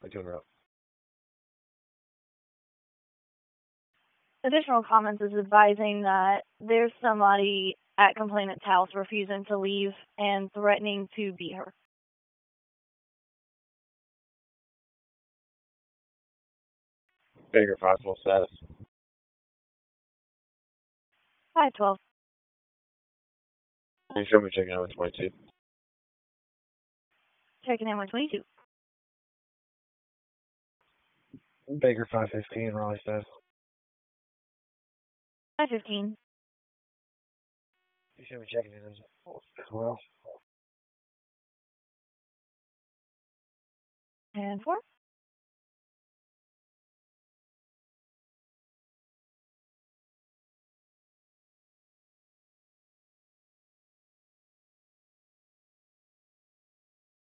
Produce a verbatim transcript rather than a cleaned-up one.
I do interrupt. Additional comments is advising that there's somebody at complainant's house refusing to leave and threatening to beat her. Baker five full status. five twelve. Can you show me checking out one twenty-two? Checking in one twenty-two. Baker five fifteen, Raleigh status. five fifteen. You show me checking in as well. And four.